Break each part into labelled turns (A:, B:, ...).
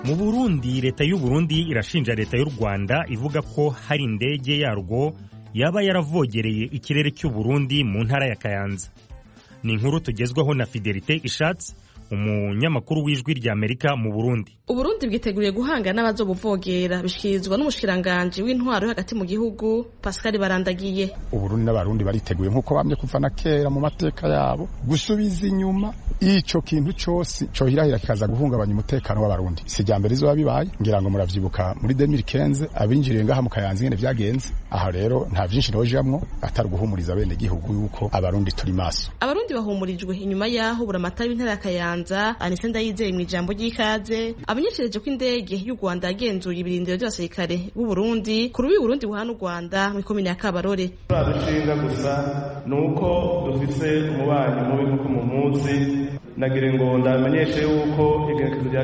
A: Mu Burundi, leta y'u Burundi irashinja leta y'u Rwanda ivuga ko hari indege yarwo yaba yaravogereye ikirere cy'u Burundi mu ntara ya Kayanza. Ni inkuru tugezwaho na Fidelite Ishatse, umunyamakuru w'ijwi rya Amerika mu Burundi.
B: Uburundi bwiteguriye guhanga n'abazobuvogera bishikirizwa n'umushikiranganje w'intwaro hagati mu gihugu Pascal Barandagiye.
C: Uburundi n'abarundi bariteguye nkuko bamye kuva na kera mu mateka yabo gusubiza inyuma ico kintu cyose cohirahira kikaza guhungabanya umutekano w'abarundi. Sijambere izo babibaye ngira ngo muravyibuka muri 2015 abinjiriye ngaha mu Kayanza ngene vyagenze. Aha rero nta vyinshi nojamwo atari guhumuriza bene gihugu yuko abarundi turi maso.
B: Abarundi bahumurijwe inyuma yaho buramatari w'intara ya Kayanza Anise Ndayizeye mu ijambo ry'ikaze abanyeshereje ko indege y'u Rwanda yagenzuye ibirindiro by'abasirikare b'u Burundi ku rubi Burundi buhana u Rwanda mu komine ya Kabarore.
D: Turabishinga gusa nuko dufise umubanyi mubi nkuko mu munsi nagire ngo ndamenyeshe yuko igenekerezo rya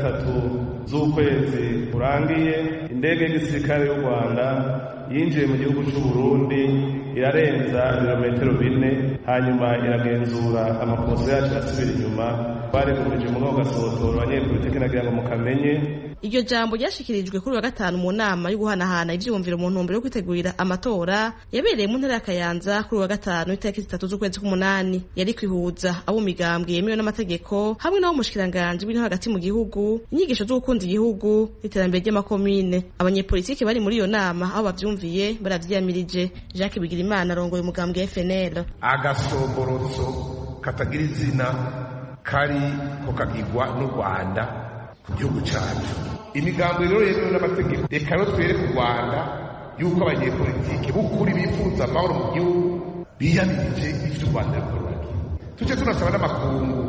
D: 13 z'ukwezi kurangiye indege y'igisirikare y'u Rwanda yinjiye mu gihugu cy'u Burundi irarenza ibirometero 4 hanyuma iragenzura amakosa yacu asubira inyuma barekurije mu gasotoro abanyepolitiki nagira ngo mukamenye.
B: Iryo jambo ryashikirijwe kuri wa gatanu mu nama yo guhanahana ivyumviro mu ntumbero yo kwitegurira amatora yabereye mu ntara ya Kayanza kuri wa gatanu itariki 3 z'ukwezi k'umunani. Yari kwihuza abo migambwe yemewe n'amategeko hamwe n'abo mushikiranganje w'intara hagati mu gihugu, inyigisho zo gukunda igihugu, iterambere ry'amakomine. Abanyepolitiki bari muri iyo nama aho bavyumviye baravyiyamirije. Jacques Bigirimana arongoye umugambwe FNL.
E: Agasoborotso katagira izina kari ko kagirwa n'u Rwanda ku gihugu cyacu. Imigambo rero yemewe n'amategeko reka rero twereke u Rwanda yuko abanyepolitiki b'ukuri bifuza amahoro mu gihugu biyamirije ivyo u Rwanda rukora. Tuje tunasaba n'amakungu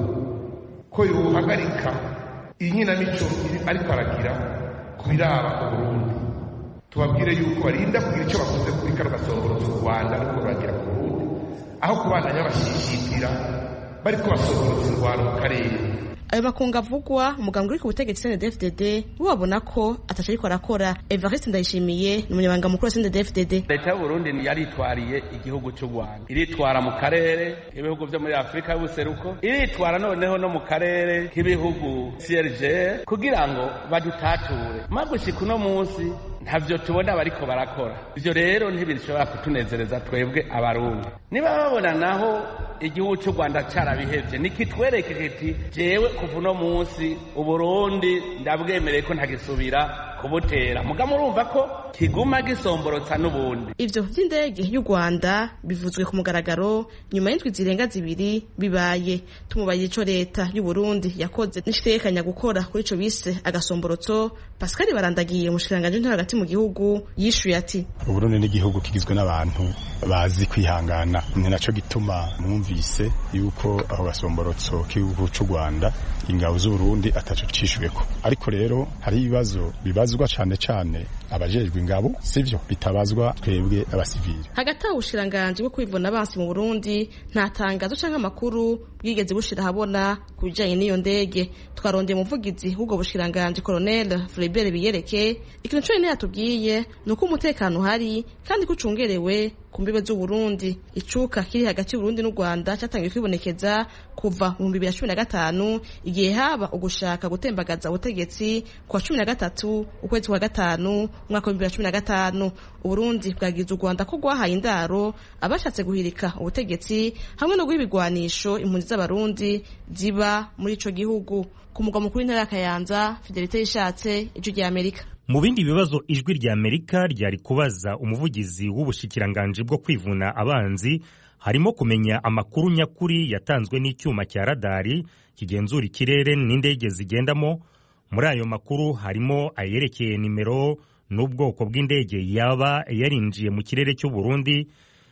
E: ko yohagarika inkinamico ariko aragira kubiraba u Burundi. Tubabwire yuko barinda kugira icyo bakoze kuri kano gasongorozo u Rwanda ariko baragira ku Burundi aho kubandanya bashishitira bariko basongoroza indwara mu karere.
B: Ayo makungu avugwa umugambwe uri ku butegetsi CNDD-FDD babona ko ataca ariko arakora. Evariste Ndayishimiye ni umunyamabanga mukuru wa CNDD-FDD.
F: Leta y'u Burundi yaritwariye igihugu cy'u Rwanda, iritwara mu karere k'ibihugu byo muri Afrika y'ubuseruko, iritwara noneho no mu karere k'ibihugu CRG kugira ngo badutature. Magushika uno munsi ntavyo tubona bariko barakora. Ivyo rero ntibishobora kutunezereza twebwe abarundi. Niba babona naho igihugu cy'u Rwanda carabihevye nikitwereke kiti jewe kuva uno munsi Uburundi ndabwemereye ko ntagisubira kubutera. Muga murumva ko kiguma gisomborotsa n'ubundi.
B: Ivyo vy'indege y'u Rwanda bivuzwe ku mugaragaro nyuma y'indwi zirenga 2 bibaye. Tumubaye ico leta y'u Burundi yakoze nishitekanya gukora kuri ico bise agasomborotso. Pascal Barandagiye umushikiranganje w'intara hagati mu gihugu yishuye ati
C: Uburundi n'igihugu kigizwe n'abantu bazi kwihangana, ni naco gituma numvise yuko aho gasomborotso k'igihugu cy'u Rwanda ingabo z'u Burundi ataco cishweko. Ariko rero hari ibibazo bibazwa cane abajejwe ingabo sivyo bitabazwa twebwe abasivili.
B: Hagati aho ubushiranganje bwo kwivuna abansi mu Burundi nta tangazo canke amakuru bwigeze bushira habona kubijanye n'iyo ndege. Twarondeye umuvugizi w'ubwo bushiranganje Colonel Flebert Biyereke, ikintu cyo yatubwiye nuko umutekano hari kandi kucungerewe ku mbibe z'u Burundi. Icuka kiri hagati y'u Burundi n'u Rwanda cyatangiye kwibonekeza kuva mu 2015 igihe haba ugushaka gutembagaza ubutegetsi kwa 13 ukwezi kwa gatanu umwaka wa 2015. Uburundi bwagize u Rwanda ko gwahaye indaro abashatse guhirika ubutegetsi hamwe no guhibigwanisho impunzi z'abarundi ziba muri ico gihugu. Ku mugwa mukuru w'intara ya Kayanza, Fidelite Ishatse, ijwi rya Amerika.
A: Mu bindi bibazo ijwi rya Amerika ryari kubaza umuvugizi w'ubushikiranganje bwo kwivuna abanzi harimo kumenya amakuru nyakuri yatanzwe n'icyuma cya radari kigenzura ikirere n'indege zigendamo. Muri ayo makuru harimo ayerekeye nimero n'ubwoko bw'indege yaba yarinjiye mu kirere cy'u Burundi,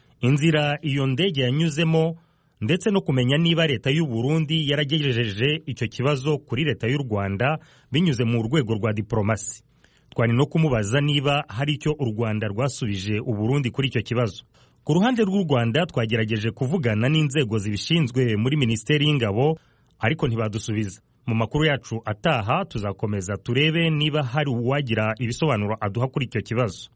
A: inzira iyo ndege yanyuzemo, ndetse no kumenya niba leta y'u Burundi yaragejeje icyo kibazo kuri leta y'u Rwanda binyuze mu rwego rwa diplomasi. Twari no kumubaza niba hari icyo u Rwanda rwasubije u Burundi kuri icyo kibazo. Ku ruhande rw'u Rwanda twagerageje kuvugana n'inzego zibishinzwe muri Minisiteri y'Ingabo ariko ntibadusubiza. Mu makuru yacu ataha tuzakomeza turebe niba hari uwagira ibisobanuro aduha kuri icyo kibazo.